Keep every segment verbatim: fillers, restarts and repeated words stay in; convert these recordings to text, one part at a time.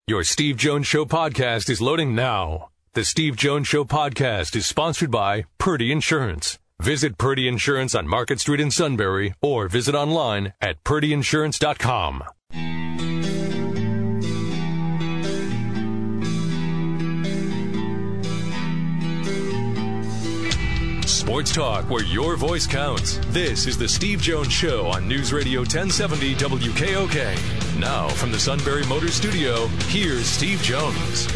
Your Steve Jones Show podcast is loading now. The Steve Jones Show podcast is sponsored by Purdy Insurance. Visit Purdy Insurance on Market Street in Sunbury or visit online at purdy insurance dot com. Sports talk where your voice counts. This is the Steve Jones Show on News Radio ten seventy W K O K. Now from the Sunbury Motors Studio, here's Steve Jones.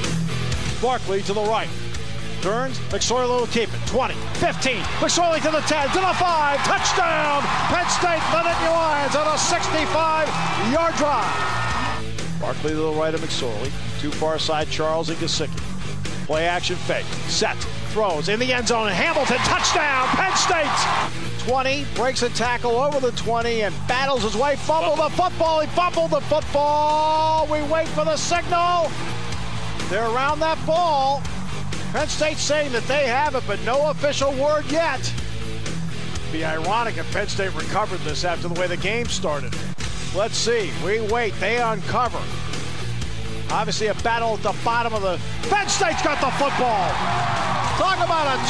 Barkley to the right. Turns, McSorley will keep it. twenty, fifteen, McSorley to the ten, to the five. Touchdown! Penn State, the Nittany Lions on a sixty-five-yard drive. Barkley to the right of McSorley. Too far side, Charles and Gesicki. Play action fake. Set. Throws in the end zone. Hamilton, touchdown, Penn State. twenty, breaks a tackle over the twenty and battles his way. Fumbled the football. He fumbled the football. We wait for the signal. They're around that ball. Penn State saying that they have it, but no official word yet. It'd be ironic if Penn State recovered this after the way the game started. Let's see. We wait. They uncover. Obviously a battle at the bottom of the... Penn State's got the football. Talk about a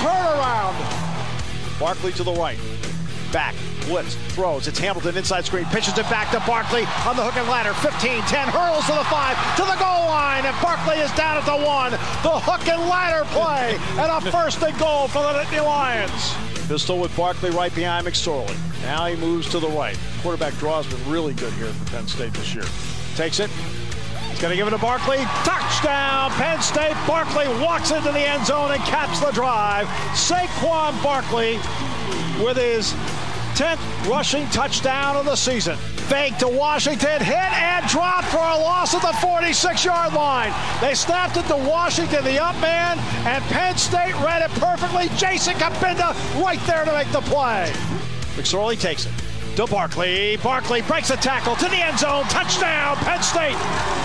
turnaround. Barkley to the right. Back. Blitz. Throws. It's Hamilton inside screen. Pitches it back to Barkley on the hook and ladder. fifteen, ten. Hurls to the five. To the goal line. And Barkley is down at the one. The hook and ladder play. And a first and goal for the Nittany Lions. Pistol with Barkley right behind McSorley. Now he moves to the right. Quarterback draw has been really good here for Penn State this year. Takes it. He's going to give it to Barkley. Touchdown, Penn State. Barkley walks into the end zone and caps the drive. Saquon Barkley with his tenth rushing touchdown of the season. Fake to Washington, hit and dropped for a loss at the forty-six-yard line. They snapped it to Washington, the up man, and Penn State read it perfectly. Jason Kabinda right there to make the play. McSorley takes it to Barkley. Barkley breaks a tackle to the end zone. Touchdown, Penn State.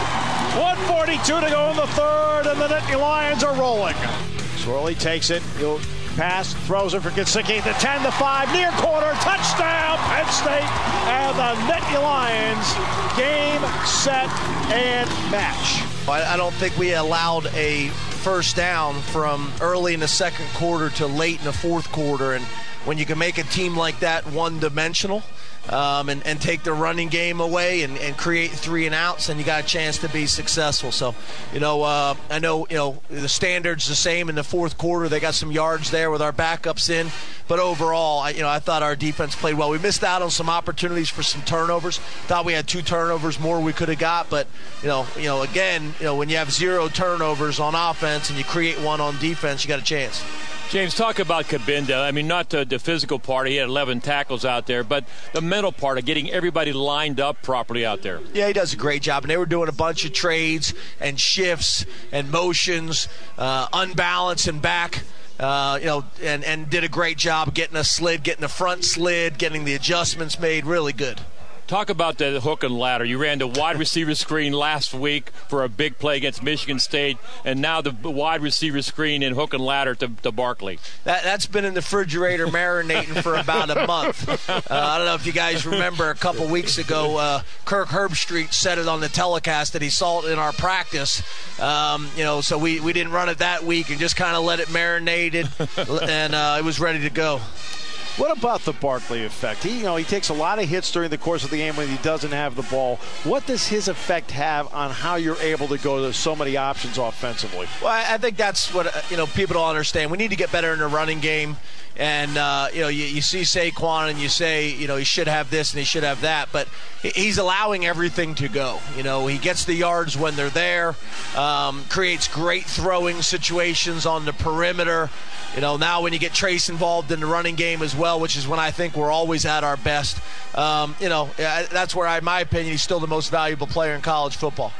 one forty-two to go in the third, and the Nittany Lions are rolling. McSorley takes it. He'll pass, throws it for Gesicki. The ten, the five, near corner. Touchdown, Penn State. And the Nittany Lions game, set, and match. I don't think we allowed a first down from early in the second quarter to late in the fourth quarter. And when you can make a team like that one-dimensional, Um, and, and take the running game away and, and create three and outs, and you got a chance to be successful. So, you know, uh, I know, you know, the standard's the same in the fourth quarter. They got some yards there with our backups in. But overall, I, you know, I thought our defense played well. We missed out on some opportunities for some turnovers. Thought we had two turnovers more we could have got. But, you know, you know, again, you know, when you have zero turnovers on offense and you create one on defense, you got a chance. James, talk about Kabinda. I mean, not the, the physical part. He had eleven tackles out there, but the mental part of getting everybody lined up properly out there. Yeah, he does a great job. And they were doing a bunch of trades and shifts and motions, uh, unbalanced and back. Uh, you know, and, and did a great job getting a slid, getting the front slid, getting the adjustments made. Really good. Talk about the hook and ladder. You ran the wide receiver screen last week for a big play against Michigan State, and now the wide receiver screen and hook and ladder to, to Barkley. That, that's been in the refrigerator marinating for about a month. Uh, I don't know if you guys remember a couple weeks ago, uh, Kirk Herbstreit said it on the telecast that he saw it in our practice. Um, you know, so we, we didn't run it that week and just kind of let it marinate, and uh, it was ready to go. What about the Barkley effect? He, you know, he takes a lot of hits during the course of the game when he doesn't have the ball. What does his effect have on how you're able to go to so many options offensively? Well, I think that's what, you know, people don't understand. We need to get better in the running game. And, uh, you know, you, you see Saquon and you say, you know, he should have this and he should have that. But he's allowing everything to go. You know, he gets the yards when they're there, um, creates great throwing situations on the perimeter. You know, now when you get Trace involved in the running game as well, which is when I think we're always at our best, um, you know, that's where, I, in my opinion, he's still the most valuable player in college football.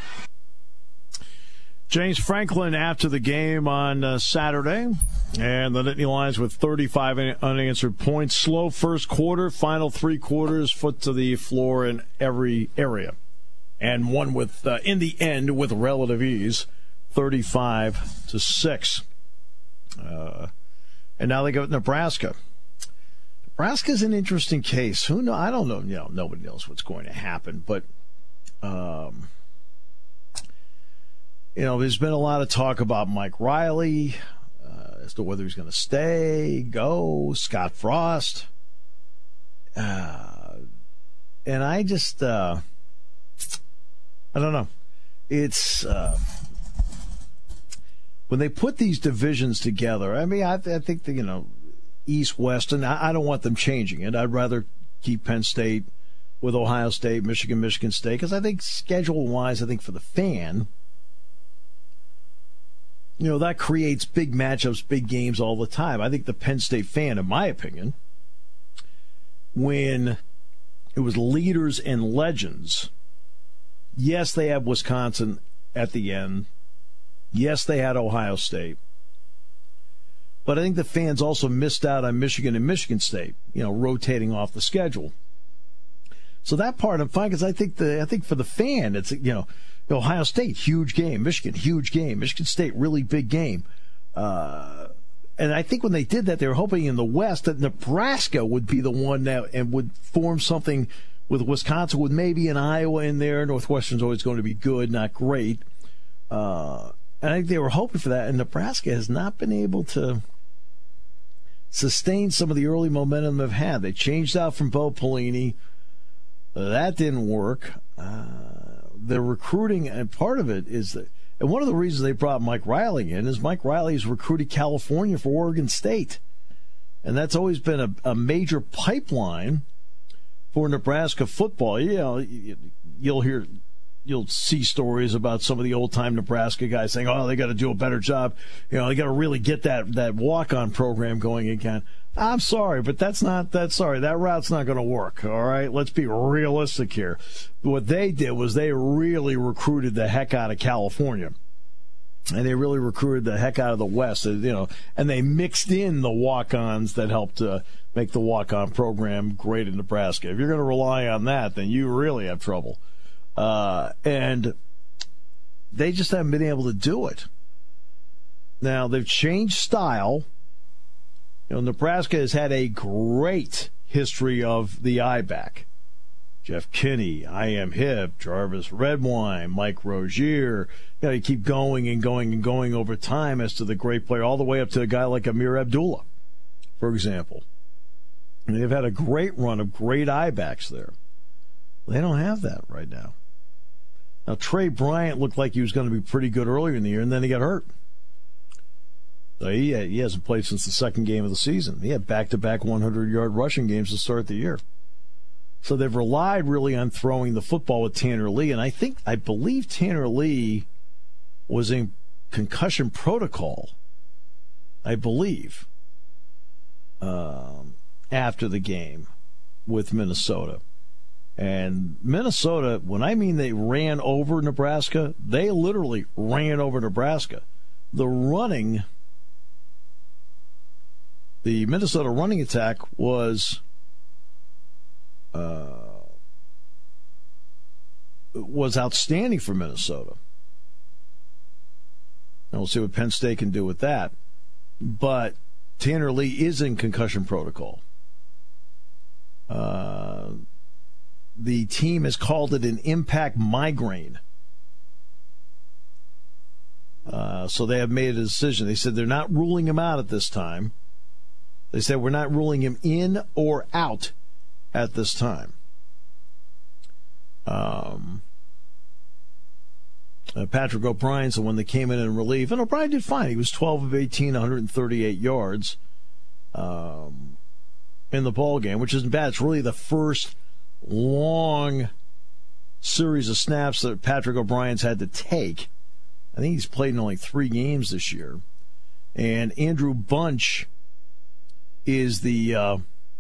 James Franklin after the game on uh, Saturday, and the Nittany Lions with thirty-five unanswered points. Slow first quarter, final three quarters, foot to the floor in every area, and won with uh, in the end with relative ease, thirty-five to six. Uh, and now they go to Nebraska. Nebraska's an interesting case. Who know? I don't know. You know, nobody knows what's going to happen, but. Um, you know, there's been a lot of talk about Mike Riley uh, as to whether he's going to stay, go, Scott Frost. Uh, and I just, uh, I don't know. It's, uh, when they put these divisions together, I mean, I, I think, that, you know, East, West, and I, I don't want them changing it. I'd rather keep Penn State with Ohio State, Michigan, Michigan State, because I think schedule-wise, I think for the fan, you know, that creates big matchups, big games all the time. I think the Penn State fan, in my opinion, when it was leaders and legends, yes, they had Wisconsin at the end. Yes, they had Ohio State. But I think the fans also missed out on Michigan and Michigan State, you know, rotating off the schedule. So that part I'm fine, because I think the I think for the fan, it's, you know, Ohio State, huge game. Michigan, huge game. Michigan State, really big game. Uh, and I think when they did that, they were hoping in the West that Nebraska would be the one that and would form something with Wisconsin, with maybe an Iowa in there. Northwestern's always going to be good, not great. Uh, and I think they were hoping for that, and Nebraska has not been able to sustain some of the early momentum they've had. They changed out from Bo Pelini. That didn't work. Uh, the recruiting, and part of it is that, and one of the reasons they brought Mike Riley in is Mike Riley's recruited California for Oregon State. And that's always been a, a major pipeline for Nebraska football. You know, you'll hear, you'll see stories about some of the old-time Nebraska guys saying, oh, they got to do a better job. You know, they got to really get that, that walk-on program going again. I'm sorry, but that's not, that's sorry, that route's not going to work, all right? Let's be realistic here. What they did was they really recruited the heck out of California. And they really recruited the heck out of the West, you know, and they mixed in the walk-ons that helped uh, make the walk-on program great in Nebraska. If you're going to rely on that, then you really have trouble. Uh, and they just haven't been able to do it. Now, they've changed style. You know, Nebraska has had a great history of the I-back. Jeff Kinney, I Am Hip, Jarvis Redwine, Mike Rozier. You know, you keep going and going and going over time as to the great player, all the way up to a guy like Amir Abdullah, for example. And they've had a great run of great I-backs there. They don't have that right now. Now, Trey Bryant looked like he was going to be pretty good earlier in the year, and then he got hurt. So he, he hasn't played since the second game of the season. He had back-to-back hundred-yard rushing games to start the year. So they've relied really on throwing the football with Tanner Lee, and I think, I believe Tanner Lee was in concussion protocol, I believe, um, after the game with Minnesota. And Minnesota, when I mean they ran over Nebraska, they literally ran over Nebraska. The running... The Minnesota running attack was uh, was outstanding for Minnesota. And we'll see what Penn State can do with that. But Tanner Lee is in concussion protocol. Uh, the team has called it an impact migraine. Uh, so they have made a decision. They said they're not ruling him out at this time. They said we're not ruling him in or out at this time. Um, uh, Patrick O'Brien's the one that came in in relief. And O'Brien did fine. He was twelve of eighteen, one hundred thirty-eight yards um, in the ball game, which isn't bad. It's really the first long series of snaps that Patrick O'Brien's had to take. I think he's played in only three games this year. And Andrew Bunch is the uh,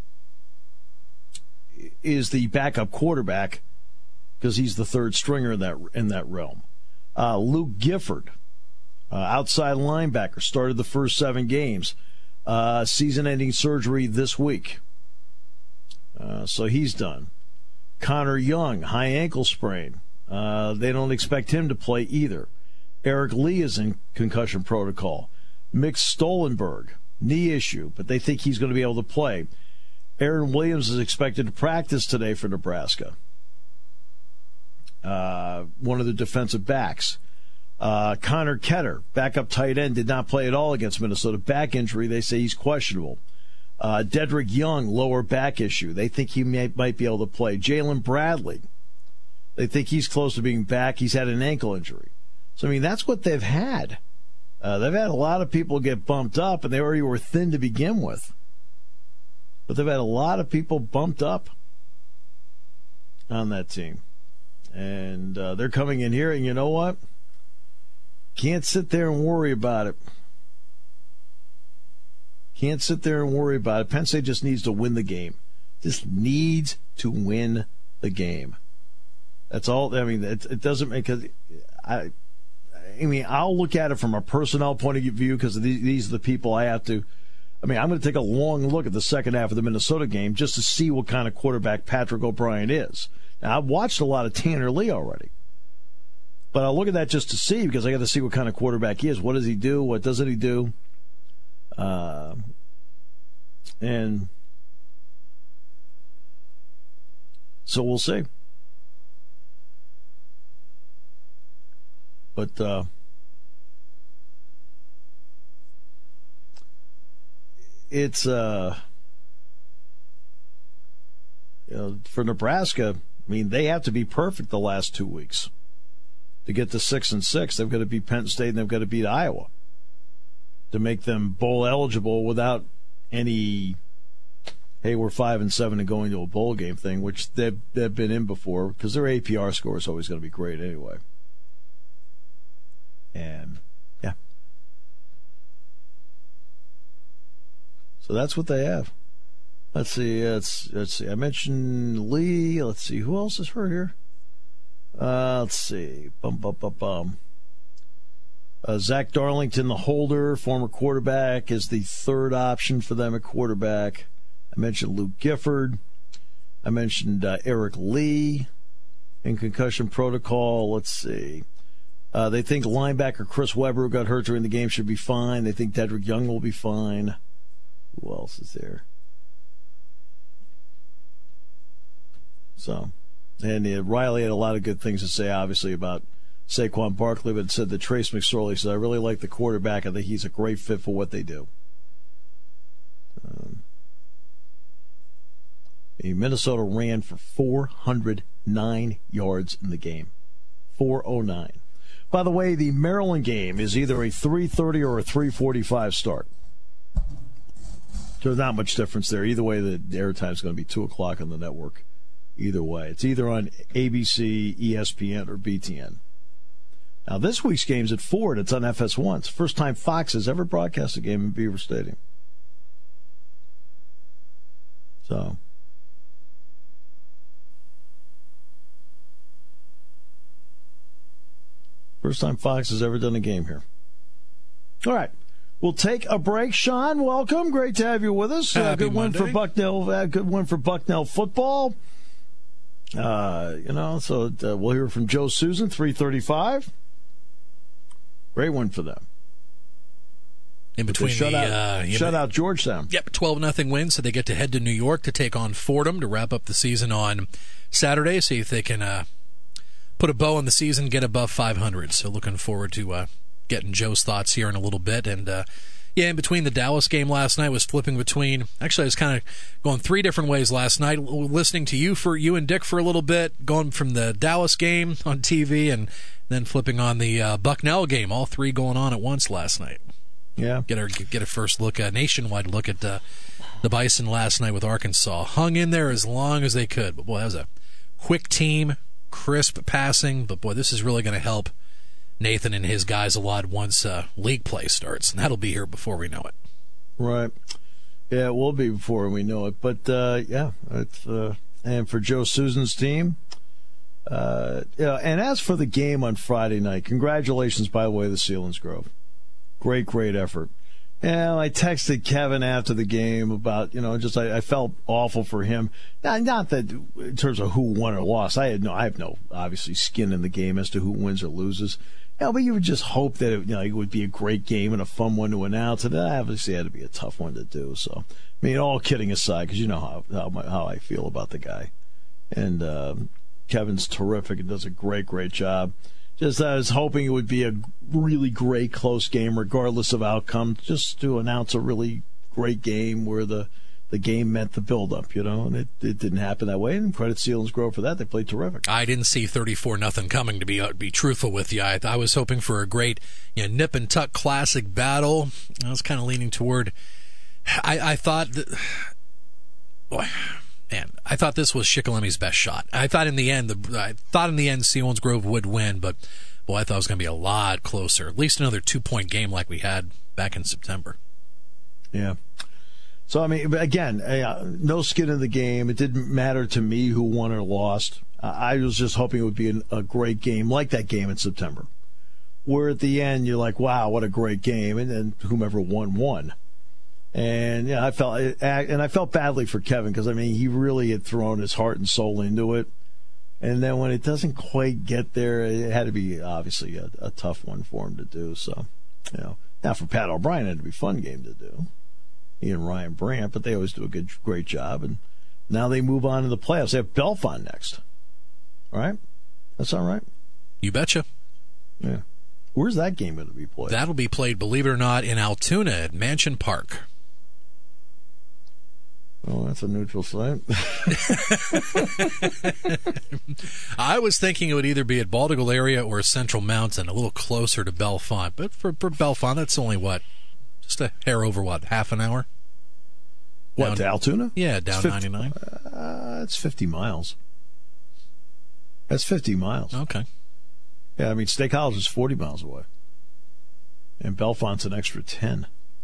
is the backup quarterback because he's the third stringer in that in that realm. Uh, Luke Gifford, uh, outside linebacker, started the first seven games. Uh, season-ending surgery this week, uh, so he's done. Connor Young, high ankle sprain. Uh, they don't expect him to play either. Eric Lee is in concussion protocol. Mick Stolenberg, knee issue, but they think he's going to be able to play. Aaron Williams is expected to practice today for Nebraska. Uh, one of the defensive backs. Uh, Connor Ketter, backup tight end, did not play at all against Minnesota. Back injury, they say he's questionable. Uh, Dedrick Young, lower back issue. They think he may, might be able to play. Jalen Bradley, they think he's close to being back. He's had an ankle injury. So, I mean, that's what they've had. Uh, they've had a lot of people get bumped up, and they already were thin to begin with. But they've had a lot of people bumped up on that team. And uh, they're coming in here, and you know what? Can't sit there and worry about it. Can't sit there and worry about it. Penn State just needs to win the game. Just needs to win the game. That's all. I mean, it, it doesn't make it. I, I mean, I'll look at it from a personnel point of view because these, these are the people I have to. I mean, I'm going to take a long look at the second half of the Minnesota game just to see what kind of quarterback Patrick O'Brien is. Now, I've watched a lot of Tanner Lee already. But I'll look at that just to see because I got to see what kind of quarterback he is. What does he do? What doesn't he do? Uh, and so we'll see. But uh, it's uh, you know, for Nebraska. I mean, they have to be perfect the last two weeks. To get to six and six, they've got to beat Penn State and they've got to beat Iowa to make them bowl eligible without any, hey, we're five and seven and going to a bowl game thing, which they've they've been in before because their A P R score is always going to be great anyway. And yeah, so that's what they have. Let's see. Let's let's see. I mentioned Lee. Let's see who else is hurt here. Uh, let's see. Bum, bum, bum, bum. Uh, Zach Darlington, the holder, former quarterback, is the third option for them at quarterback. I mentioned Luke Gifford. I mentioned uh, Eric Lee in concussion protocol. Let's see. Uh, they think linebacker Chris Webber, who got hurt during the game, should be fine. They think Dedrick Young will be fine. Who else is there? So... And uh, Riley had a lot of good things to say, obviously, about Saquon Barkley, but said that Trace McSorley said, I really like the quarterback. I think he's a great fit for what they do. Um, Minnesota ran for four hundred nine yards in the game. four oh nine. By the way, the Maryland game is either a three thirty or a three forty-five start. There's not much difference there. Either way, the airtime is going to be two o'clock on the network. Either way. It's either on A B C, E S P N, or B T N. Now, this week's game's at four, and it's on F S one. It's the first time Fox has ever broadcast a game in Beaver Stadium. So. First time Fox has ever done a game here. All right. We'll take a break. Sean, welcome. Great to have you with us. Uh, good win for Bucknell. Uh, good win for Bucknell football. Uh, you know, so uh, we'll hear from Joe Susan, three thirty-five. Great win for them. In between shut the out, uh, shut out Georgetown. Yep, twelve nothing win, so they get to head to New York to take on Fordham to wrap up the season on Saturday. See if they can uh, put a bow on the season, get above five hundred. So looking forward to uh, getting Joe's thoughts here in a little bit. And uh, yeah, in between the Dallas game last night, was flipping between. Actually, I was kind of going three different ways last night. Listening to you for you and Dick for a little bit, going from the Dallas game on T V, and then flipping on the uh, Bucknell game. All three going on at once last night. Yeah, get a get a first look, a nationwide look at uh, the Bison last night with Arkansas. Hung in there as long as they could, but boy, that was a quick team, crisp passing. But boy, this is really going to help Nathan and his guys a lot once uh, league play starts, and that'll be here before we know it. Right. Yeah, it will be before we know it. But uh, yeah, it's uh, and for Joe Susan's team. Uh, yeah, and as for the game on Friday night, congratulations, by the way, to Selinsgrove. Great, great effort. Yeah, I texted Kevin after the game about, you know, just I, I felt awful for him. Not, not that in terms of who won or lost. I had no, I have no obviously skin in the game as to who wins or loses. Yeah, but you would just hope that it, you know, it would be a great game and a fun one to announce. And that obviously had to be a tough one to do. So, I mean, all kidding aside, because you know how how, my, how I feel about the guy. And um, Kevin's terrific and does a great, great job. Just I was hoping it would be a really great close game, regardless of outcome, just to announce a really great game where the, the game meant the build-up, you know, and it, it didn't happen that way. And credit Selinsgrove for that. They played terrific. I didn't see thirty-four nothing coming, to be uh, be truthful with you. I, I was hoping for a great, you know, nip and tuck classic battle. I was kind of leaning toward. I, I thought that. Boy. Man, I thought this was Shikellami's best shot. I thought in the end, the I thought in the end, Selinsgrove would win, but boy, I thought it was going to be a lot closer. At least another two-point game like we had back in September. Yeah. So I mean, again, uh, no skin in the game. It didn't matter to me who won or lost. Uh, I was just hoping it would be an, a great game, like that game in September, where at the end you're like, "Wow, what a great game!" And then whomever won won. And yeah, I felt and I felt badly for Kevin because I mean he really had thrown his heart and soul into it, and then when it doesn't quite get there, it had to be obviously a, a tough one for him to do. So, you know, now for Pat O'Brien, it had to be a fun game to do. He and Ryan Brandt, but they always do a good, great job. And now they move on to the playoffs. They have Belfont next. All right, that's all right. You betcha. Yeah, where's that game going to be played? That'll be played, believe it or not, in Altoona at Mansion Park. Oh, that's a neutral site. I was thinking it would either be at Baldigal area or Central Mountain, a little closer to Belfont. But for, for Belfont, that's only, what, just a hair over, what, half an hour? What, down, to Altoona? Yeah, down fifty, ninety-nine. Uh, it's fifty miles. That's fifty miles. Okay. Yeah, I mean, State College is forty miles away. And Belfont's an extra ten.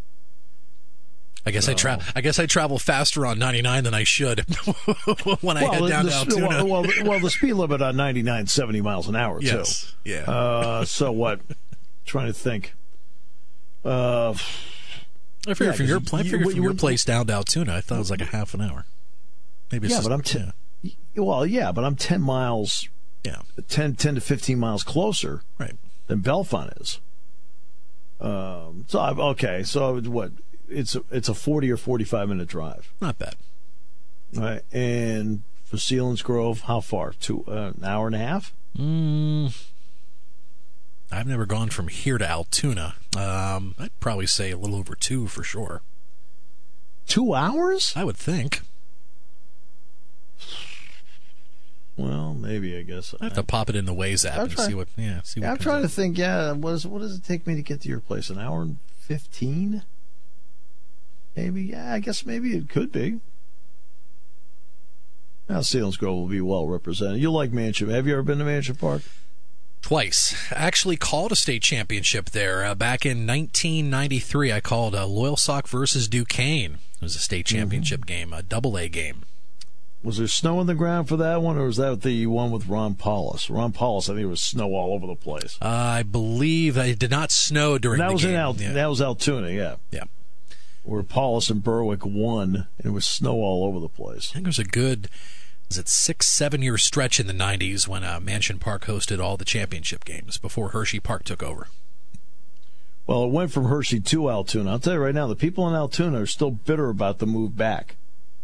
I guess oh. I tra- I guess I travel faster on ninety-nine than I should when I well, head down the, to Altoona. Well, well, well, the speed limit on ninety-nine is seventy miles an hour, yes. too. Yeah. Uh, so what? Trying to think. Uh, I figure yeah, from your, I figure you, from you, your place down to Altoona, I thought it was like a half an hour. Maybe it's yeah, just, but I'm ten. Yeah. Well, yeah, but I'm ten miles. Yeah. ten, ten to fifteen miles closer. Right. Than Belfont is. Um. So I'm, okay. So what? It's a, it's a forty or forty-five minute drive. Not bad. All right. And for Selinsgrove, how far? Two uh, an hour and a half? Mm, I've never gone from here to Altoona. Um, I'd probably say a little over two for sure. Two hours? I would think. Well, maybe I guess I have to pop it in the Waze app I'm and trying, see what. Yeah, see what. Yeah, I'm trying up. to think. Yeah, what, is, what does it take me to get to your place? An hour and fifteen? Maybe. Yeah, I guess maybe it could be. Now, Selinsgrove will be well represented. You like Mansion? Have you ever been to Mansion Park? Twice. I actually called a state championship there. Uh, back in nineteen ninety-three, I called uh, Loyalsock versus Duquesne. It was a state championship mm-hmm. game, a double-A game. Was there snow on the ground for that one, or was that the one with Ron Paulus? Ron Paulus, I think it was snow all over the place. Uh, I believe it did not snow during that the was game. In Al- yeah. That was Altoona, yeah. Yeah. Where Paulus and Berwick won, and it was snow all over the place. I think it was a good, was it six, seven-year stretch in the nineties when uh, Mansion Park hosted all the championship games before Hershey Park took over. Well, it went from Hershey to Altoona. I'll tell you right now, the people in Altoona are still bitter about the move back.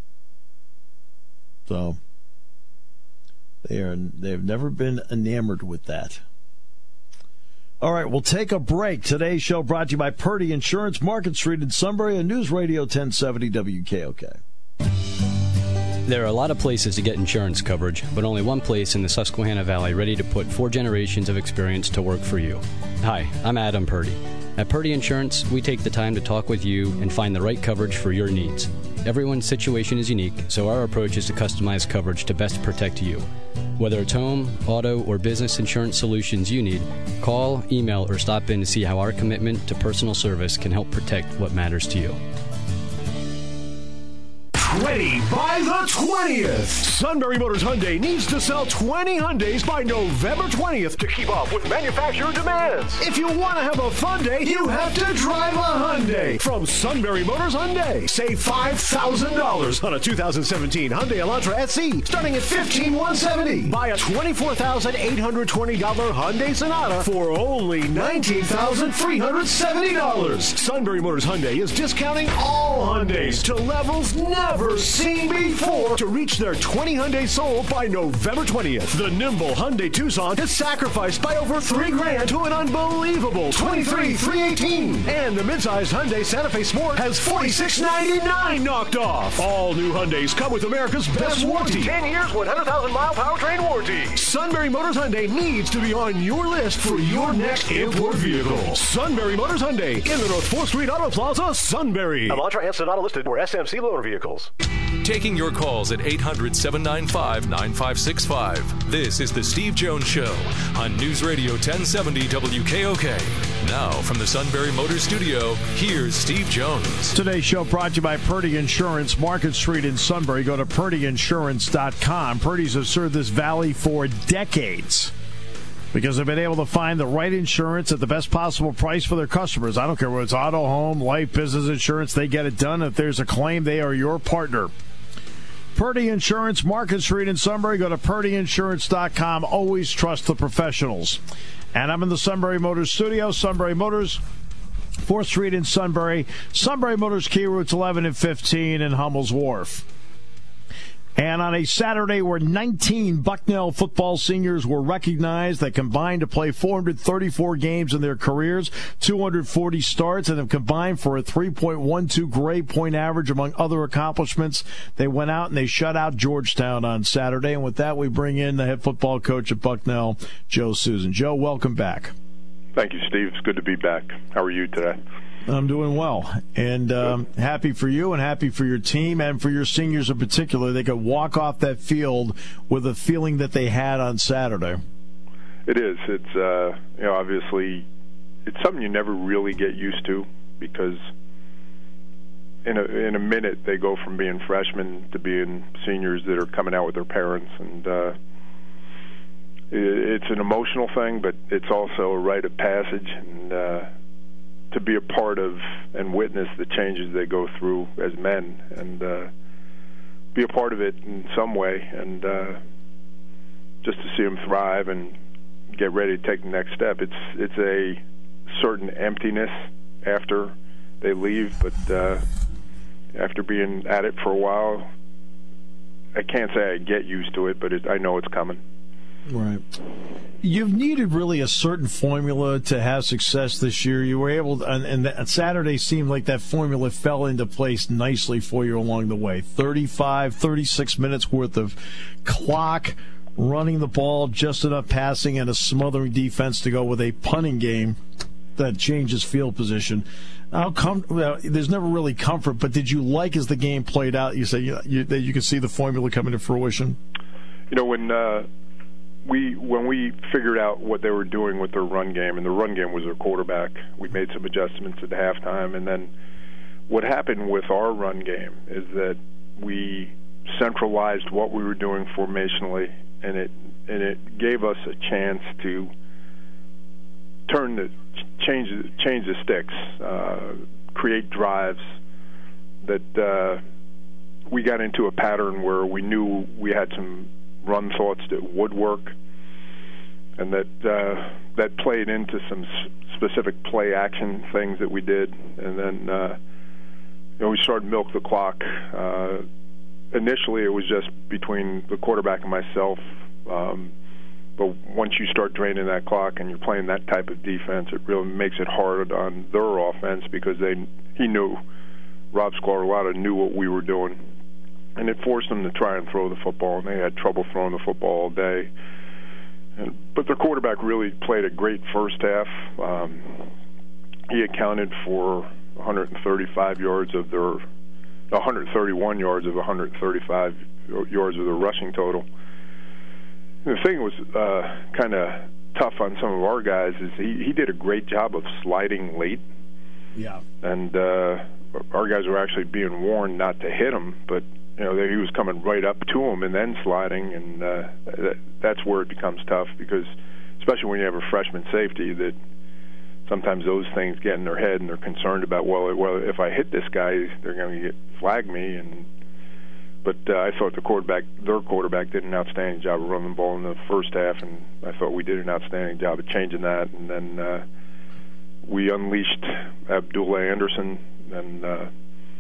So they are they've never been enamored with that. All right, we'll take a break. Today's show brought to you by Purdy Insurance, Market Street in Sunbury, and News Radio ten seventy W K O K. There are a lot of places to get insurance coverage, but only one place in the Susquehanna Valley ready to put four generations of experience to work for you. Hi, I'm Adam Purdy. At Purdy Insurance, we take the time to talk with you and find the right coverage for your needs. Everyone's situation is unique, so our approach is to customize coverage to best protect you. Whether it's home, auto, or business insurance solutions you need, call, email, or stop in to see how our commitment to personal service can help protect what matters to you. Ready by the twentieth. Sunbury Motors Hyundai needs to sell twenty Hyundais by November twentieth to keep up with manufacturer demands. If you want to have a fun day, you have to drive a Hyundai. From Sunbury Motors Hyundai, save five thousand dollars on a two thousand seventeen Hyundai Elantra S E, starting at fifteen thousand one hundred seventy dollars. Buy a twenty-four thousand eight hundred twenty dollars Hyundai Sonata for only nineteen thousand three hundred seventy dollars. Sunbury Motors Hyundai is discounting all Hyundais to levels never never seen before to reach their twenty Hyundai sold by November twentieth. The nimble Hyundai Tucson is sacrificed by over three grand to an unbelievable twenty-three three eighteen. And the midsize Hyundai Santa Fe Sport has forty-six ninety-nine knocked off. All new Hyundais come with America's best warranty. ten years, one hundred thousand mile powertrain warranty. Sunbury Motors Hyundai needs to be on your list for your next import vehicle. Sunbury Motors Hyundai in the North fourth Street Auto Plaza, Sunbury. Elantra and Sonata listed for S M C loaner vehicles. Taking your calls at eight hundred, seven nine five, nine five six five. This is The Steve Jones Show on News Radio ten seventy W K O K. Now, from the Sunbury Motors Studio, here's Steve Jones. Today's show brought to you by Purdy Insurance, Market Street in Sunbury. Go to purdy insurance dot com. Purdy's have served this valley for decades because they've been able to find the right insurance at the best possible price for their customers. I don't care whether it's auto, home, life, business insurance. They get it done. If there's a claim, they are your partner. Purdy Insurance, Market Street in Sunbury. Go to purdy insurance dot com. Always trust the professionals. And I'm in the Sunbury Motors studio. Sunbury Motors, fourth Street in Sunbury. Sunbury Motors, key routes eleven and fifteen in Hummel's Wharf. And on a Saturday where nineteen Bucknell football seniors were recognized that combined to play four hundred thirty-four games in their careers, two hundred forty starts, and have combined for a three point one two grade point average among other accomplishments, they went out and they shut out Georgetown on Saturday. And with that, we bring in the head football coach at Bucknell, Joe Susan. Joe, welcome back. Thank you, Steve. It's good to be back. How are you today? I'm doing well, and um, happy for you and happy for your team and for your seniors in particular. They could walk off that field with a feeling that they had on Saturday. It is. It's, uh, you know, obviously, it's something you never really get used to because in a, in a minute they go from being freshmen to being seniors that are coming out with their parents, and uh, it, it's an emotional thing, but it's also a rite of passage, and uh, to be a part of and witness the changes they go through as men and uh, be a part of it in some way, and uh, just to see them thrive and get ready to take the next step. It's it's a certain emptiness after they leave, but uh, after being at it for a while, I can't say I get used to it, but it, I know it's coming. Right. You've needed really a certain formula to have success this year. You were able to, and, and Saturday seemed like that formula fell into place nicely for you along the way. thirty-five, thirty-six minutes worth of clock, running the ball, just enough passing, and a smothering defense to go with a punting game that changes field position. How com- well, there's never really comfort, but did you like as the game played out, you say you, you, that you could see the formula coming to fruition? You know, when uh, we when we figured out what they were doing with their run game, and the run game was their quarterback, we made some adjustments at halftime, and then what happened with our run game is that we centralized what we were doing formationally, and it and it gave us a chance to turn the change change the sticks, uh, create drives that uh, we got into a pattern where we knew we had some run thoughts that would work, and that uh, that played into some specific play action things that we did, and then uh, you know, we started to milk the clock. Uh, initially, it was just between the quarterback and myself. Um, But once you start draining that clock and you're playing that type of defense, it really makes it hard on their offense because they he knew, Rob Squarolata knew what we were doing. And it forced them to try and throw the football, and they had trouble throwing the football all day. And, but their quarterback really played a great first half. Um, he accounted for one hundred thirty-five yards of their, one hundred thirty-one yards of one hundred thirty-five yards of their rushing total. The thing was uh, kind of tough on some of our guys is he, he did a great job of sliding late. Yeah. And uh, our guys were actually being warned not to hit him, but you know he was coming right up to him and then sliding, and uh, that, that's where it becomes tough because, especially when you have a freshman safety, that sometimes those things get in their head and they're concerned about well, well if I hit this guy, they're going to get flag me and. But uh, I thought the quarterback, their quarterback, did an outstanding job of running the ball in the first half, and I thought we did an outstanding job of changing that. And then uh, we unleashed Abdullah Anderson, and uh,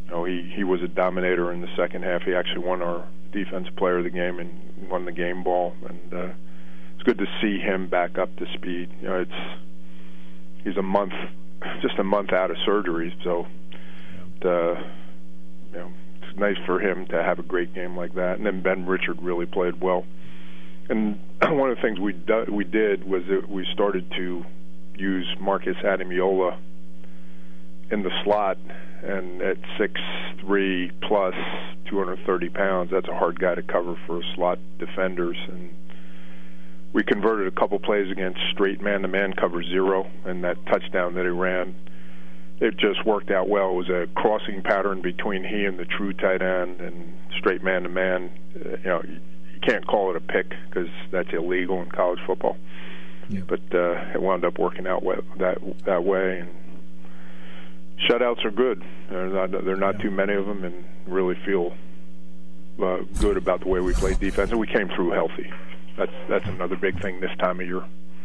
You know, he, he was a dominator in the second half. He actually won our defensive player of the game and won the game ball. And uh, it's good to see him back up to speed. You know, it's he's a month, just a month out of surgery, so uh, you know, it's nice for him to have a great game like that. And then Ben Richard really played well. And one of the things we do, we did was that we started to use Marcus Adamiola in the slot, and at six three plus two hundred thirty pounds, that's a hard guy to cover for slot defenders. And we converted a couple plays against straight man-to-man cover zero, and that touchdown that he ran, it just worked out well. It was a crossing pattern between he and the true tight end, and straight man-to-man. Uh, you know, you can't call it a pick because that's illegal in college football. Yeah. But uh, it wound up working out that that way. And shutouts are good. They're not, they're not yeah. too many of them, and really feel uh, good about the way we played defense. And we came through healthy. That's that's another big thing this time of year.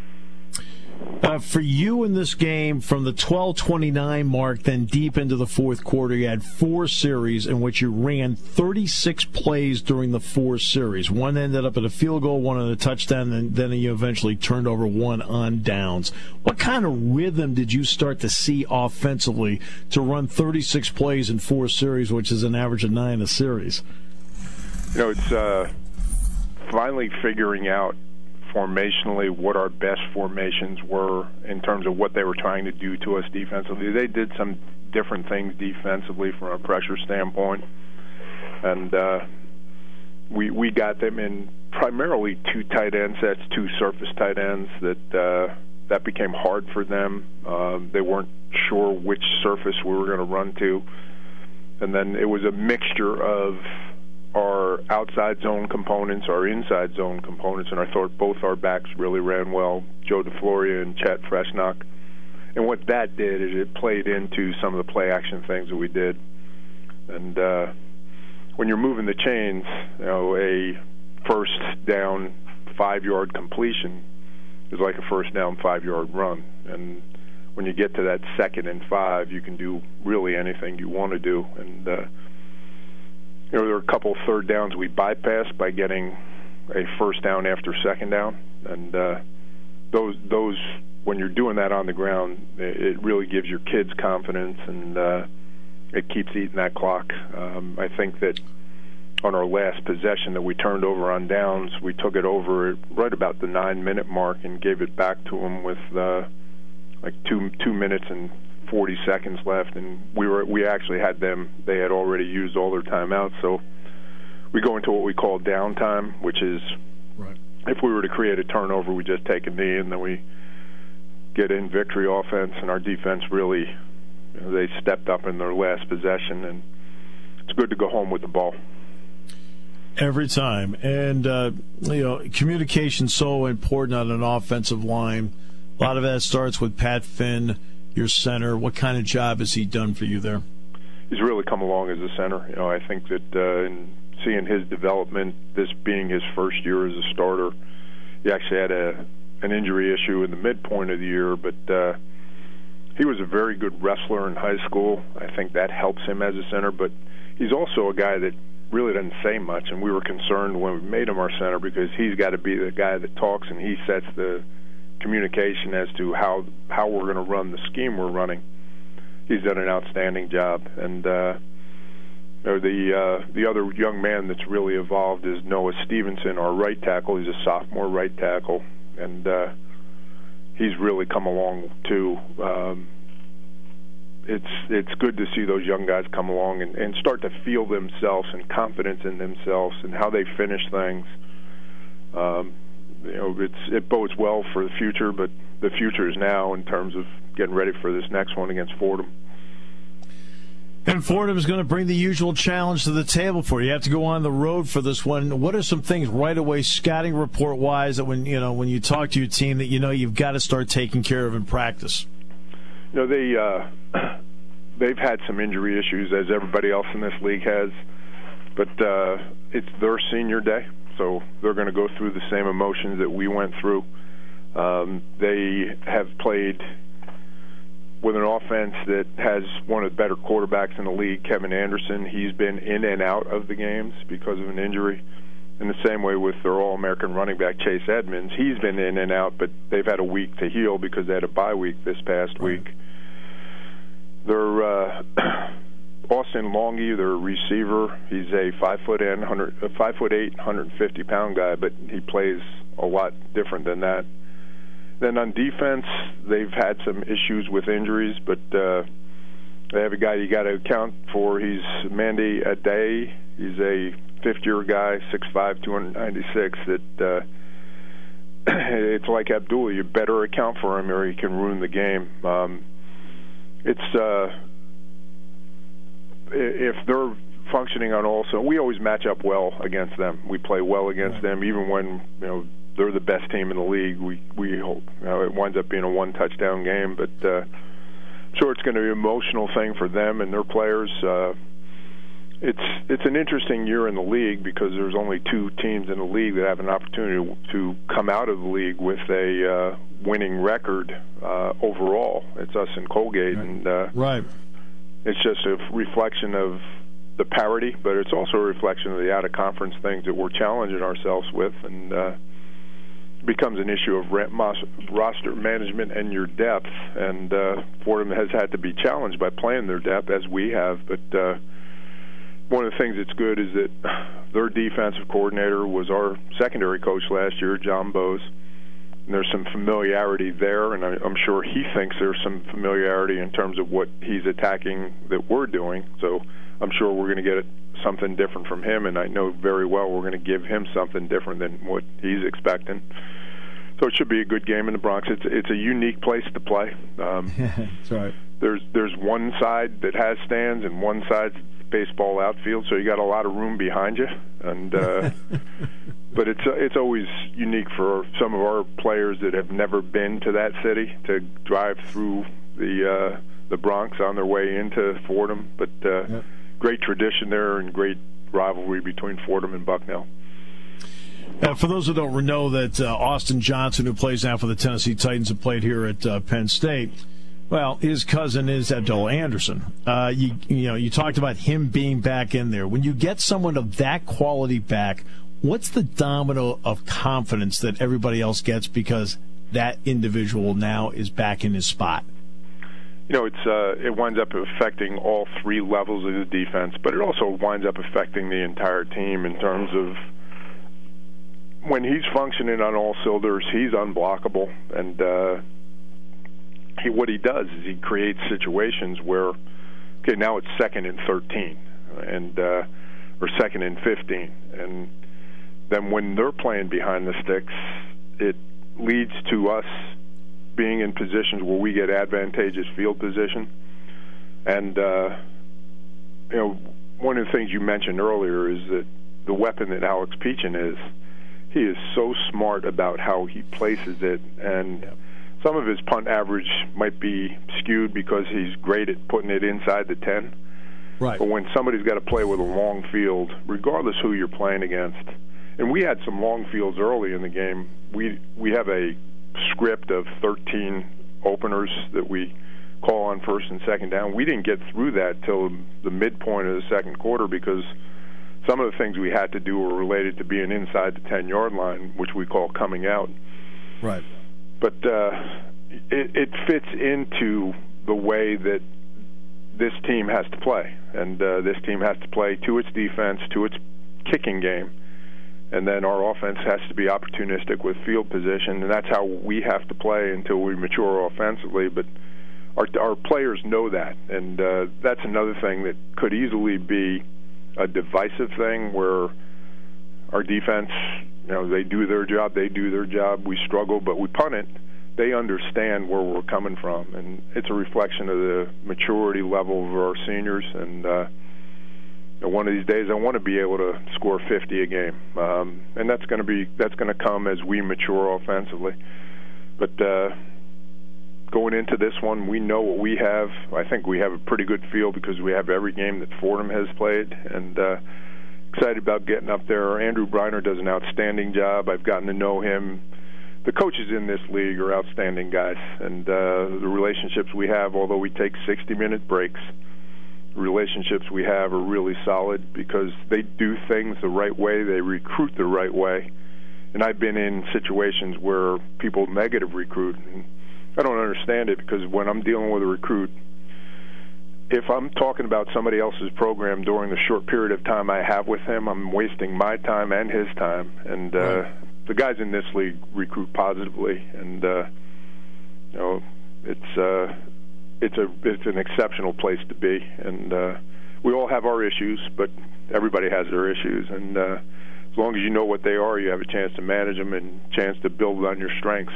Uh, for you in this game, from the twelve twenty-nine mark, then deep into the fourth quarter, you had four series in which you ran thirty-six plays during the four series. One ended up at a field goal, one on a touchdown, and then you eventually turned over one on downs. What kind of rhythm did you start to see offensively to run thirty-six plays in four series, which is an average of nine a series? You know, it's uh, finally figuring out formationally what our best formations were in terms of what they were trying to do to us defensively. They did some different things defensively from a pressure standpoint, and uh, we we got them in primarily two tight end sets, two surface tight ends. That uh, that became hard for them. Uh, they weren't sure which surface we were going to run to, and then it was a mixture of our outside zone components, our inside zone components, and I thought both our backs really ran well, Joe DeFloria and Chet Freshnock. And what that did is it played into some of the play-action things that we did. And uh, when you're moving the chains, you know, a first down five-yard completion is like a first down five-yard run. And when you get to that second and five, you can do really anything you want to do. And uh, You know, there were a couple of third downs we bypassed by getting a first down after second down, and uh, those those when you're doing that on the ground, it really gives your kids confidence, and uh, it keeps eating that clock. Um, I think that on our last possession that we turned over on downs, we took it over right about the nine-minute mark and gave it back to them with uh, like two two minutes and forty seconds left, and we were we actually had them. They had already used all their timeouts, so we go into what we call downtime, which is right. If we were to create a turnover, we just take a knee, and then we get in victory offense. And our defense really, you know, they stepped up in their last possession, and it's good to go home with the ball every time. And uh, you know, communication's so important on an offensive line. A lot of that starts with Pat Finn, your center. What kind of job has he done for you there? He's really come along as a center. You know, I think that uh, in seeing his development, this being his first year as a starter, he actually had a an injury issue in the midpoint of the year, but uh, he was a very good wrestler in high school. I think that helps him as a center, but he's also a guy that really doesn't say much, and we were concerned when we made him our center because he's got to be the guy that talks, and he sets the communication as to how how we're going to run the scheme we're running. He's done an outstanding job, and uh, you know, the uh, the other young man that's really evolved is Noah Stevenson, our right tackle. He's a sophomore right tackle, and uh, he's really come along too. Um, it's it's good to see those young guys come along and, and start to feel themselves and confidence in themselves and how they finish things. Um, You know, it's it bodes well for the future, but the future is now in terms of getting ready for this next one against Fordham. And Fordham is going to bring the usual challenge to the table for you. You have to go on the road for this one. What are some things right away, scouting report wise, that when you know when you talk to your team that you know you've got to start taking care of in practice? You know, they uh, they've had some injury issues, as everybody else in this league has, but uh, it's their senior day. So they're going to go through the same emotions that we went through. Um, they have played with an offense that has one of the better quarterbacks in the league, Kevin Anderson. He's been in and out of the games because of an injury. In the same way with their All-American running back, Chase Edmonds. He's been in and out, but they've had a week to heal because they had a bye week this past right. week. Their uh, Austin Longy, their receiver, he's a five foot and hundred, a five foot eight, one hundred fifty pound guy, but he plays a lot different than that. Then on defense, they've had some issues with injuries, but uh, they have a guy you got to account for. He's Mandy Ade. He's a fifth-year guy, six five, two ninety-six, that uh, it's like Abdullah. You better account for him or he can ruin the game. Um, it's uh, if they're functioning on all, so we always match up well against them. We play well against right. them, even when you know they're the best team in the league. We we hope you know, it winds up being a one-touchdown game, but uh, I'm sure it's going to be an emotional thing for them and their players. Uh, It's it's an interesting year in the league because there's only two teams in the league that have an opportunity to come out of the league with a uh, winning record uh, overall. It's us and Colgate, right. and uh, right. It's just a reflection of the parity, but it's also a reflection of the out-of-conference things that we're challenging ourselves with, and uh, it becomes an issue of roster management and your depth. And uh, Fordham has had to be challenged by playing their depth as we have, but. Uh, One of the things that's good is that their defensive coordinator was our secondary coach last year, John Bose. And there's some familiarity there, and I'm sure he thinks there's some familiarity in terms of what he's attacking that we're doing. So I'm sure we're going to get something different from him, and I know very well we're going to give him something different than what he's expecting. So it should be a good game in the Bronx. It's it's a unique place to play. Um, That's right. There's there's one side that has stands and one side baseball outfield, so you got a lot of room behind you, and uh, but it's it's always unique for some of our players that have never been to that city to drive through the uh, the Bronx on their way into Fordham. But uh, yep. Great tradition there and great rivalry between Fordham and Bucknell. Uh, for those who don't know, that uh, Austin Johnson, who plays now for the Tennessee Titans, and played here at uh, Penn State. Well, his cousin is Abdullah Anderson. Uh, you, you know, you talked about him being back in there. When you get someone of that quality back, what's the domino of confidence that everybody else gets because that individual now is back in his spot? You know, it's uh, it winds up affecting all three levels of the defense, but it also winds up affecting the entire team in terms of when he's functioning on all cylinders, he's unblockable, and uh, He, what he does is he creates situations where, okay, now it's second and thirteen, and uh, or second and fifteen, and then when they're playing behind the sticks, it leads to us being in positions where we get advantageous field position. And uh, you know, one of the things you mentioned earlier is that the weapon that Alex Peachin is, he is so smart about how he places it, and some of his punt average might be skewed because he's great at putting it inside the ten. Right. But when somebody's got to play with a long field, regardless who you're playing against, and we had some long fields early in the game. We we have a script of thirteen openers that we call on first and second down. We didn't get through that till the midpoint of the second quarter because some of the things we had to do were related to being inside the ten-yard line, which we call coming out. Right. But uh, it, it fits into the way that this team has to play. And uh, this team has to play to its defense, to its kicking game. And then our offense has to be opportunistic with field position. And that's how we have to play until we mature offensively. But our, our players know that. And uh, that's another thing that could easily be a divisive thing where our defense, you know, they do their job, they do their job, we struggle, but we punt it. They understand where we're coming from, and it's a reflection of the maturity level of our seniors. And uh, you know, one of these days, I want to be able to score fifty a game, um, and that's going to be that's going to come as we mature offensively. But uh, going into this one, we know what we have. I think we have a pretty good feel because we have every game that Fordham has played, and uh, excited about getting up there. Andrew Briner does an outstanding job. I've gotten to know him the coaches in this league are outstanding guys, and uh, the relationships we have, although we take sixty-minute breaks, the relationships we have are really solid because they do things the right way, they recruit the right way. And I've been in situations where people negative recruit, and I don't understand it because when I'm dealing with a recruit, if I'm talking about somebody else's program during the short period of time I have with him, I'm wasting my time and his time. And uh, right. the guys in this league recruit positively, and uh, you know, it's uh, it's a it's an exceptional place to be. And uh, we all have our issues, but everybody has their issues. And uh, as long as you know what they are, you have a chance to manage them and a chance to build on your strengths.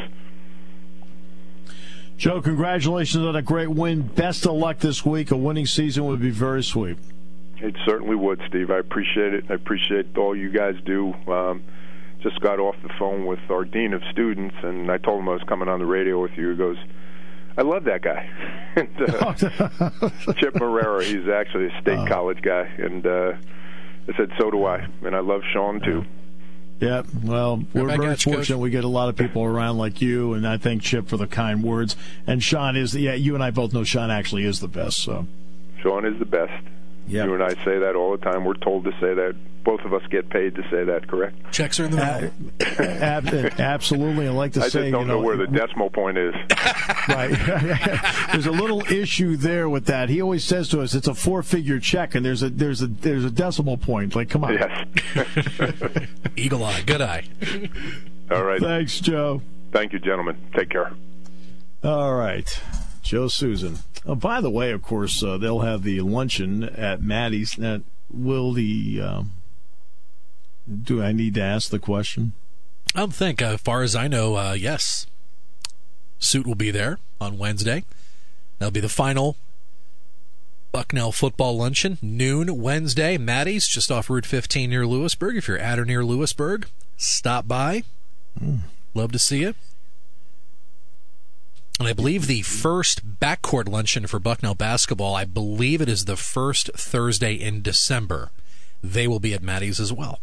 Joe, congratulations on a great win. Best of luck this week. A winning season would be very sweet. It certainly would, Steve. I appreciate it. I appreciate all you guys do. Um, just got off the phone with our dean of students, and I told him I was coming on the radio with you. He goes, I love that guy. and, uh, Chip Marrera, he's actually a state uh, college guy. And uh, I said, so do I. And I love Sean, too. Yeah, well, we're very you, fortunate. Coach. We get a lot of people around like you, and I thank Chip for the kind words. And Sean is, yeah, you and I both know Sean actually is the best. So, Sean is the best. Yep. You and I say that all the time. We're told to say that. Both of us get paid to say that, correct? Checks are in the mail. Uh, ab- absolutely. I like to I say, just don't you know, know where the decimal point is. Right. There's a little issue there with that. He always says to us, it's a four-figure check, and there's a there's a there's a decimal point. Like, come on. Yes. Eagle eye, good eye. All right. Thanks, Joe. Thank you, gentlemen. Take care. All right. Joe Susan. Oh, by the way, of course, uh, they'll have the luncheon at Maddie's. Now, will the um, do I need to ask the question? I don't think. Uh, as far as I know, uh, yes. Suit will be there on Wednesday. That'll be the final Bucknell football luncheon, noon Wednesday. Maddie's, just off Route fifteen near Lewisburg. If you're at or near Lewisburg, stop by. Mm. Love to see you. And I believe the first backcourt luncheon for Bucknell basketball, I believe it is the first Thursday in December. They will be at Maddie's as well.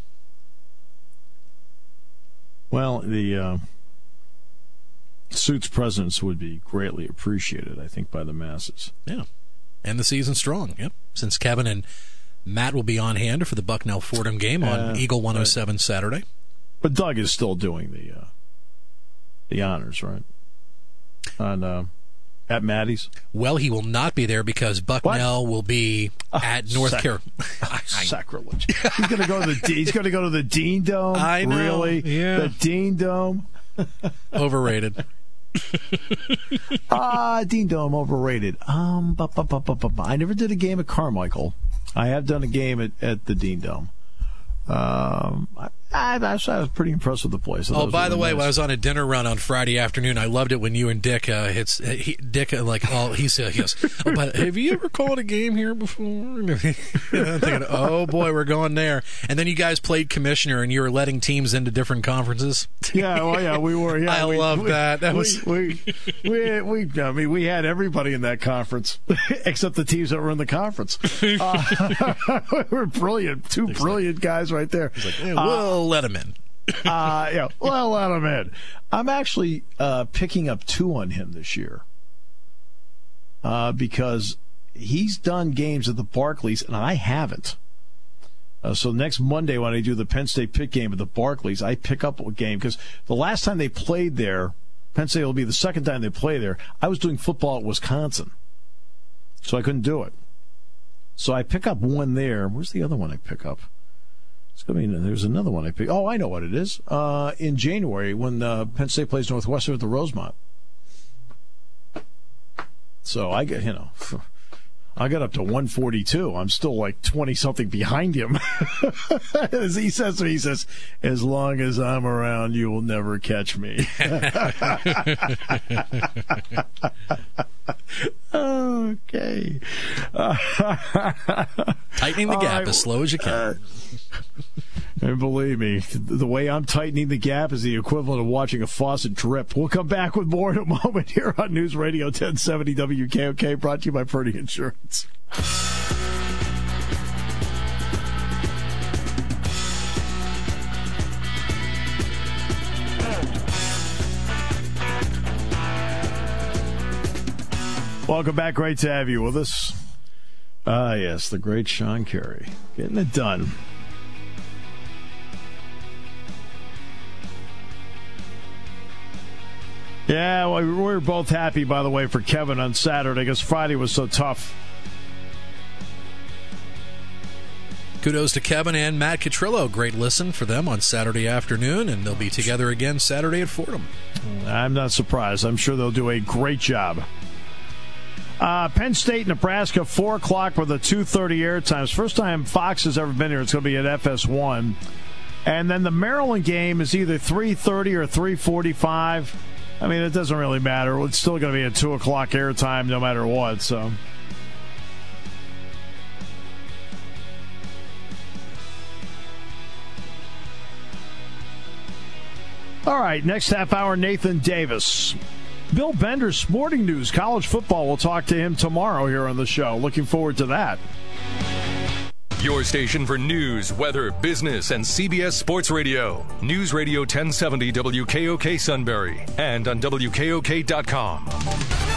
Well, the uh, Suit's presence would be greatly appreciated, I think, by the masses. Yeah. And the season strong, yep. Since Kevin and Matt will be on hand for the Bucknell-Fordham game on uh, Eagle one oh seven right. Saturday. But Doug is still doing the uh, the honors, right? On uh, at Maddie's. Well, he will not be there because Bucknell what? will be oh, at North sac- Carolina. Sacrilege! He's going to go to the. He's going to go to the Dean Dome. I know. Really? Yeah. The Dean Dome. Overrated. Ah, Dean Dome overrated. Um, bu- bu- bu- bu- bu- bu- I never did a game at Carmichael. I have done a game at, at the Dean Dome. Um, I, I, I was pretty impressed with the place. Oh, by the really way, nice. when I was on a dinner run on Friday afternoon, I loved it when you and Dick uh, hits he, Dick uh, like oh he said he goes, oh, but have you ever called a game here before? And I'm thinking, oh boy, we're going there. And then you guys played commissioner, and you were letting teams into different conferences. Yeah, well, yeah, we were. Yeah, I we, love we, that. That we, was we, we, we, I mean, we had everybody in that conference except the teams that were in the conference. Uh, we were brilliant, two There's brilliant like, guys right there. He's like, yeah, we'll uh, let them in. uh, yeah, well, let him in. I'm actually uh, picking up two on him this year uh, because he's done games at the Barclays and I haven't. Uh, so next Monday when I do the Penn State Pitt game at the Barclays, I pick up a game because the last time they played there, Penn State will be the second time they play there. I was doing football at Wisconsin, so I couldn't do it. So I pick up one there. Where's the other one I pick up? It's gonna be, there's another one I picked. Oh, I know what it is. Uh, in January, when uh, Penn State plays Northwestern at the Rosemont. So I get, you know, I got up to one forty-two. I'm still like twenty something behind him. As he says to me, he says, "As long as I'm around, you will never catch me." Okay. Uh, tightening the gap uh, as slow as you can. Uh, and believe me, the way I'm tightening the gap is the equivalent of watching a faucet drip. We'll come back with more in a moment here on News Radio ten seventy W K O K, brought to you by Purdy Insurance. Welcome back. Great to have you with us. Ah, uh, yes, the great Sean Carey. Getting it done. Yeah, well, we were both happy, by the way, for Kevin on Saturday because Friday was so tough. Kudos to Kevin and Matt Catrillo. Great listen for them on Saturday afternoon, and they'll be together again Saturday at Fordham. I'm not surprised. I'm sure they'll do a great job. Uh, Penn State, Nebraska, four o'clock with a two thirty air times. First time Fox has ever been here. It's going to be at F S one. And then the Maryland game is either three thirty or three forty-five. I mean, it doesn't really matter. It's still going to be at two o'clock airtime no matter what. So, all right, next half hour, Nathan Davis. Bill Bender's Sporting News, college football. We'll talk to him tomorrow here on the show. Looking forward to that. Your station for news, weather, business, and C B S Sports Radio. News Radio ten seventy W K O K Sunbury and on W K O K dot com.